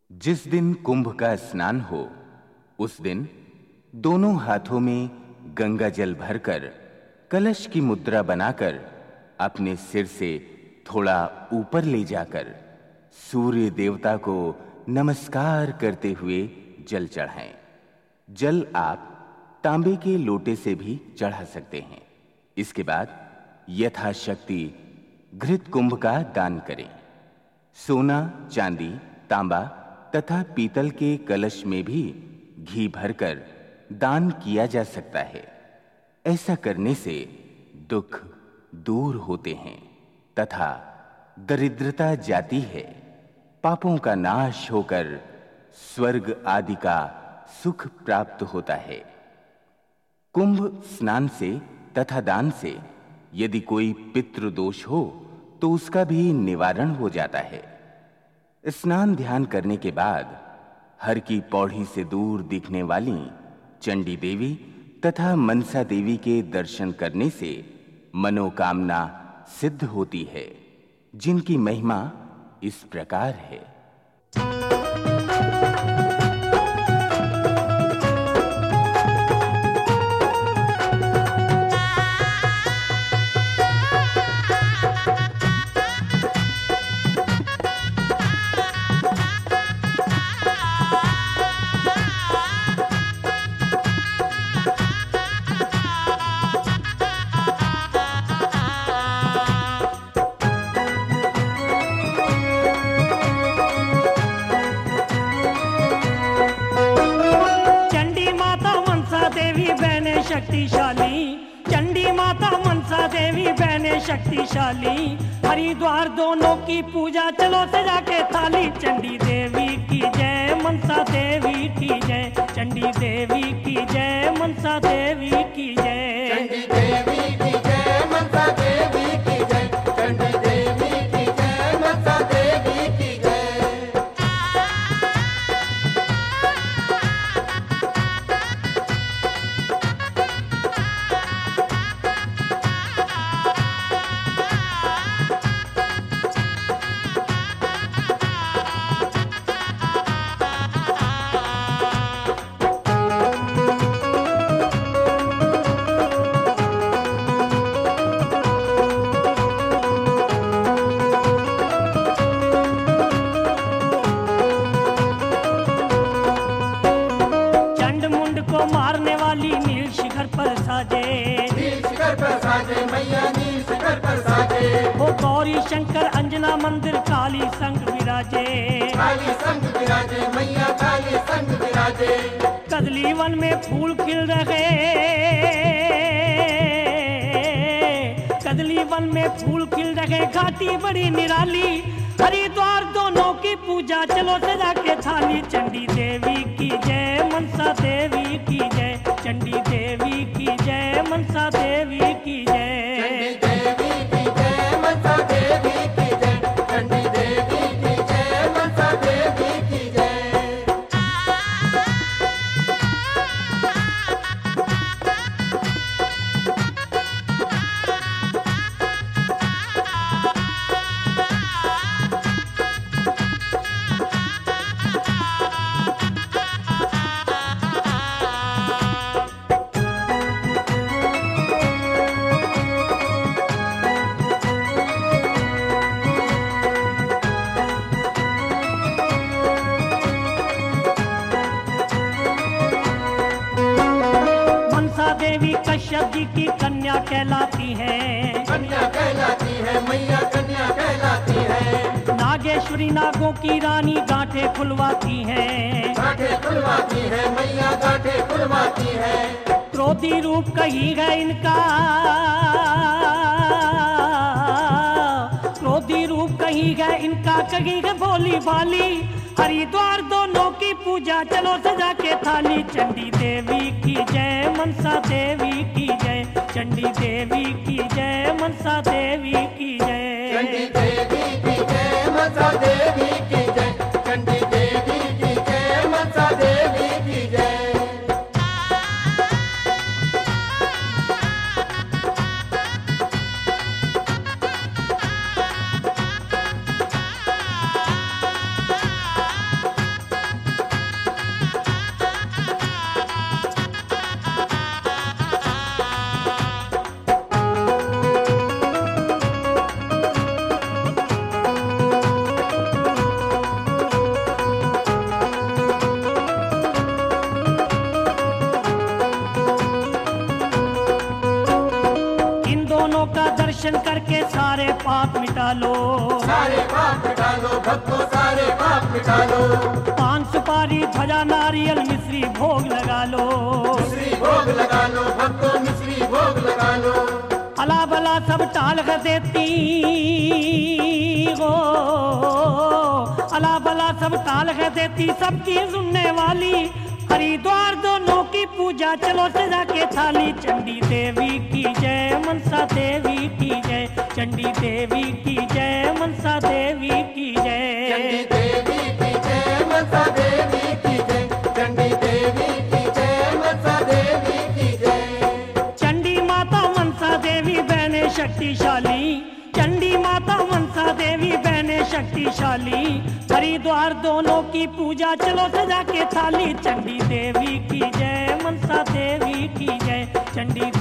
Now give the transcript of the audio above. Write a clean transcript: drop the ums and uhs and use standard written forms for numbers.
जिस दिन कुंभ का स्नान हो उस दिन दोनों हाथों में गंगा जल भरकर कलश की मुद्रा बनाकर अपने सिर से थोड़ा ऊपर ले जाकर सूर्य देवता को नमस्कार करते हुए जल चढ़ाएं। जल आप तांबे के लोटे से भी चढ़ा सकते हैं। इसके बाद यथाशक्ति घृत कुंभ का दान करें। सोना, चांदी, तांबा तथा पीतल के कलश में भी घी भरकर दान किया जा सकता है। ऐसा करने से दुख दूर होते हैं तथा दरिद्रता जाती है। पापों का नाश होकर स्वर्ग आदि का सुख प्राप्त होता है। कुंभ स्नान से तथा दान से यदि कोई पितृदोष हो तो उसका भी निवारण हो जाता है। स्नान ध्यान करने के बाद हर की पौड़ी से दूर दिखने वाली चंडी देवी तथा मनसा देवी के दर्शन करने से मनोकामना सिद्ध होती है, जिनकी महिमा इस प्रकार है। शक्तिशाली चंडी माता मनसा देवी बहने शक्तिशाली। हरिद्वार दोनों की पूजा चलो सजा के थाली। चंडी देवी की जय, मनसा देवी की जय। चंडी देवी की जय, मनसा देवी की जय। चंडी देवी की जय, मनसा देवी की जय। चंडी देवी की जय, मनसा देवी की जय। मैया नील शिखर पर साजे। वो गौरी शंकर अंजना मंदिर काली संग विराजे। काली संग विराजे, मैया काली संग विराजे। कदली वन में फूल खिल रहे, कदली वन में फूल खिल रहे। घाटी बड़ी निराली। हरिद्वार दोनों की पूजा चलो सजा के थाली। चंडी देवी की जय, मनसा देवी की जय। चंडी देवी की जय, मनसा देवी की जय। चंडी देवी की जय, मनसा देवी की जय। चंडी देवी की जय, मनसा देवी की जय। देवी कश्यप जी की कन्या कहलाती है। कन्या कहलाती है, मैया कन्या कहलाती है। नागेश्वरी नागों की रानी गांठे खुलवाती है। गांठे खुलवाती है, मैया गांठे खुलवाती है। क्रोधी रूप कही है इनका, क्रोधी रूप कही है इनका, कही है भोली भाली। हरिद्वार दोनों की पूजा चलो सजा के थाली। चंडी देवी की जय, मनसा देवी की जय। चंडी देवी की जय, मनसा देवी की जय। चंडी देवी की जय, मनसा देवी की जय। चंडी देवी की जय, मनसा देवी की जय। दर्शन करके सारे पाप मिटा लो। सारे पाप मिटा लो भक्तों, सारे पाप मिटा लो। पान सुपारी ध्वजा नारियल मिश्री भोग लगा लो। मिश्री भोग लगा लो भक्तों, मिश्री भोग लगा लो। अला बला सब टाल कर देती हो, अला बला सब टाल कर देती, सबकी सुनने वाली। हरिद्वार दोनों की पूजा चलो सजा के थाली। चंडी देवी की जय, मनसा देवी की जय। चंडी देवी की जय, मनसा देवी की चंडी जय। देवी की जय, मनसा देवी की जय। चंडी देवी की जय, मनसा देवी की जय। चंडी माता मनसा देवी बहने शक्तिशाली। चंडी माता मनसा देवी बहने शक्तिशाली। हरिद्वार दोनों की पूजा चलो सजा के थाली। चंडी देवी की जय, मनसा देवी की जय। चंडी